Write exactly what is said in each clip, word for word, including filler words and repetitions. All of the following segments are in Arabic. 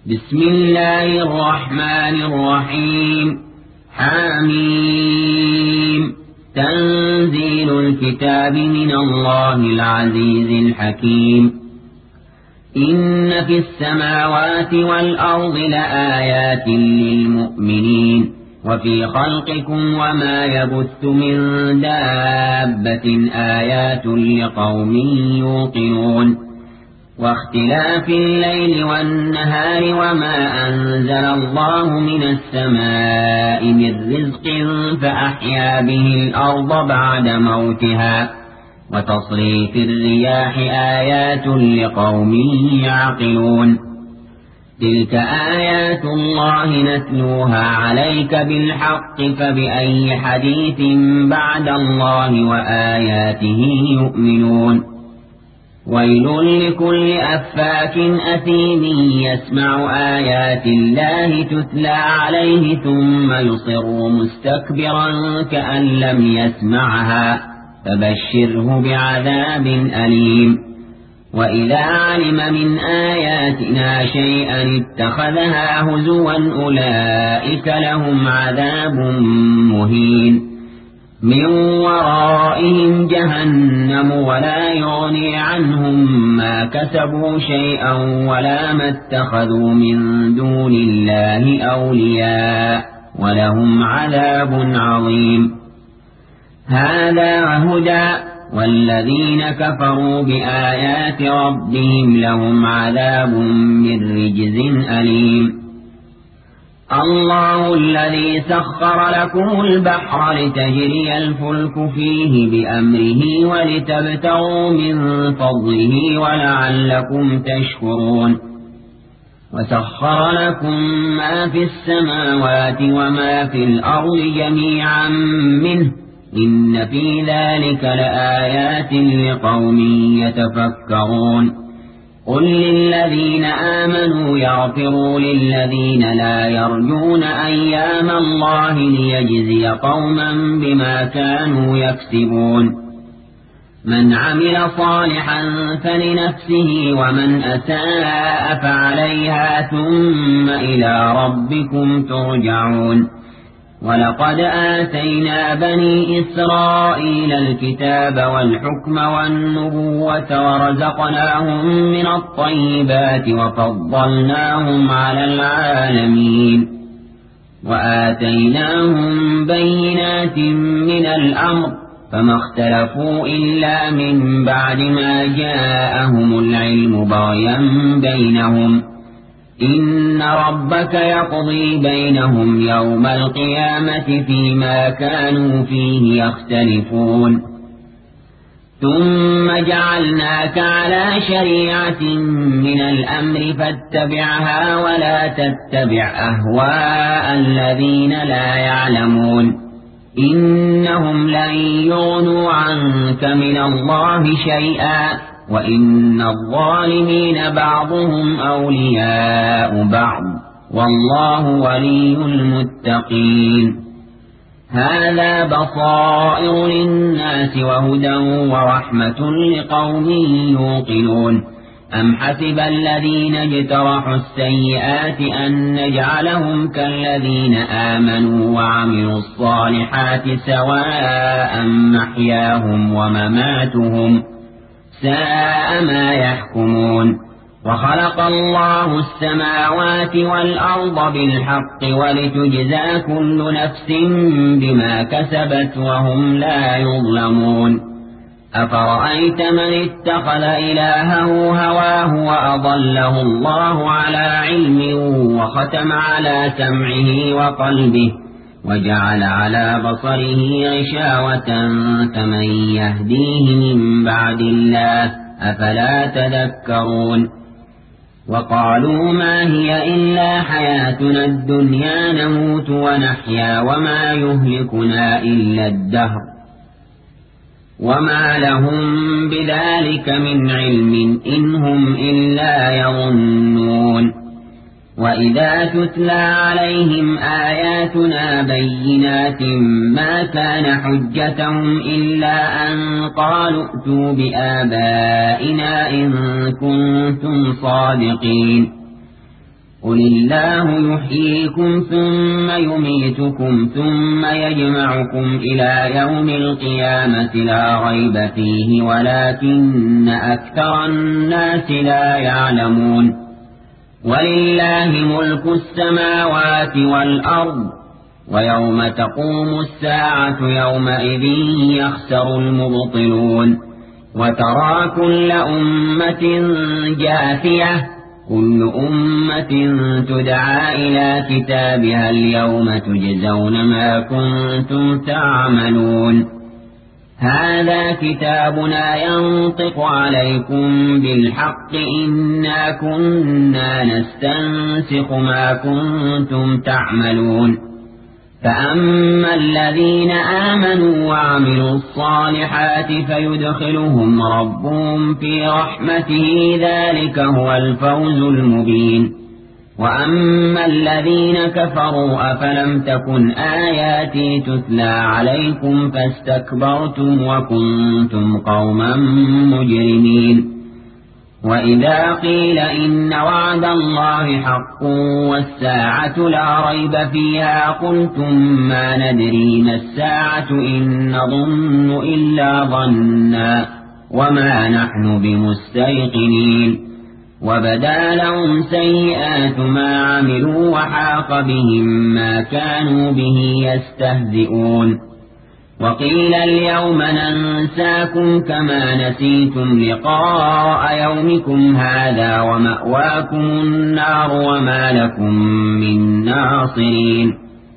بسم الله الرحمن الرحيم حميم تنزيل الكتاب من الله العزيز الحكيم إن في السماوات والأرض لآيات للمؤمنين وفي خلقكم وما يبث من دابة آيات لقوم يوقنون واختلاف الليل والنهار وما أنزل الله من السماء من رزق فأحيا به الأرض بعد موتها وتصريف الرياح آيات لقوم يعقلون تلك آيات الله نتلوها عليك بالحق فبأي حديث بعد الله وآياته يؤمنون ويل لكل أفاك أثيم يسمع آيات الله تتلى عليه ثم يصر مستكبرا كأن لم يسمعها فبشره بعذاب أليم وإذا علم من آياتنا شيئا اتخذها هزوا أولئك لهم عذاب مهين من ورائهم جهنم ولا يغني عنهم ما كسبوا شيئا ولا ما اتخذوا من دون الله أولياء ولهم عذاب عظيم هذا هدى والذين كفروا بآيات ربهم لهم عذاب من رجز أليم الله الذي سخر لكم البحر لتجري الفلك فيه بأمره ولتبتغوا من فضله ولعلكم تشكرون وسخر لكم ما في السماوات وما في الأرض جميعا منه إن في ذلك لآيات لقوم يتفكرون قل للذين آمنوا يغفروا للذين لا يرجون أيام الله ليجزي قوما بما كانوا يكسبون من عمل صالحا فلنفسه ومن أساء فعليها ثم إلى ربكم ترجعون ولقد آتينا بني إسرائيل الكتاب والحكم والنبوة ورزقناهم من الطيبات وفضلناهم على العالمين وآتيناهم بينات من الأمر فما اختلفوا إلا من بعد ما جاءهم العلم بغيا بينهم إن ربك يقضي بينهم يوم القيامة فيما كانوا فيه يختلفون ثم جعلناك على شريعة من الأمر فاتبعها ولا تتبع أهواء الذين لا يعلمون إنهم لن يغنوا عنك من الله شيئا وإن الظالمين بعضهم أولياء بعض والله ولي المتقين هذا بصائر للناس وهدى ورحمة لقوم يوقنون أم حسب الذين اجترحوا السيئات أن نجعلهم كالذين آمنوا وعملوا الصالحات سواء محياهم ومماتهم ساء ما يحكمون وخلق الله السماوات والأرض بالحق ولتجزى كل نفس بما كسبت وهم لا يظلمون أفرأيت من اتخذ إلهه هواه وأضله الله على علم وختم على سمعه وقلبه وجعل على بصره غشاوة فمن يهديه من بعد الله أفلا تذكرون وقالوا ما هي إلا حياتنا الدنيا نموت ونحيا وما يهلكنا إلا الدهر وما لهم بذلك من علم إن هم إلا يظنون وإذا تتلى عليهم آياتنا بينات ما كان حجتهم إلا أن قالوا ائتوا بآبائنا إن كنتم صادقين قل الله يحييكم ثم يميتكم ثم يجمعكم إلى يوم القيامة لا ريب فيه ولكن أكثر الناس لا يعلمون ولله ملك السماوات والأرض ويوم تقوم الساعة يومئذ يخسر المبطلون وترى كل أمة جاثية كل أمة تدعى إلى كتابها اليوم تجزون ما كنتم تعملون هذا كتابنا ينطق عليكم بالحق إنا كنا نستنسخ ما كنتم تعملون فأما الذين آمنوا وعملوا الصالحات فيدخلهم ربهم في رحمته ذلك هو الفوز المبين وأما الذين كفروا أفلم تكن آياتي تتلى عليكم فاستكبرتم وكنتم قوما مجرمين وإذا قيل إن وعد الله حق والساعة لا ريب فيها قلتم ما ندري ما الساعة إن نظن إلا ظنا وما نحن بمستيقنين وبدا لهم سيئات ما عملوا وحاق بهم ما كانوا به يستهزئون وقيل اليوم ننساكم كما نسيتم لقاء يومكم هذا ومأواكم النار وما لكم من ناصرين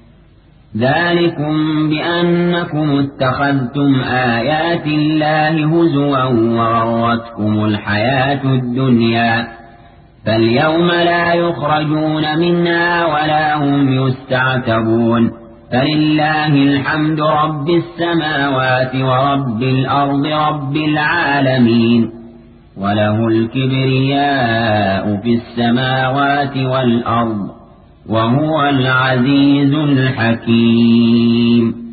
ذلكم بأنكم اتخذتم آيات الله هزوا وغرتكم الحياة الدنيا فاليوم لا يخرجون منها ولا هم يستعتبون فلله الحمد رب السماوات ورب الأرض رب العالمين وله الكبرياء في السماوات والأرض وهو العزيز الحكيم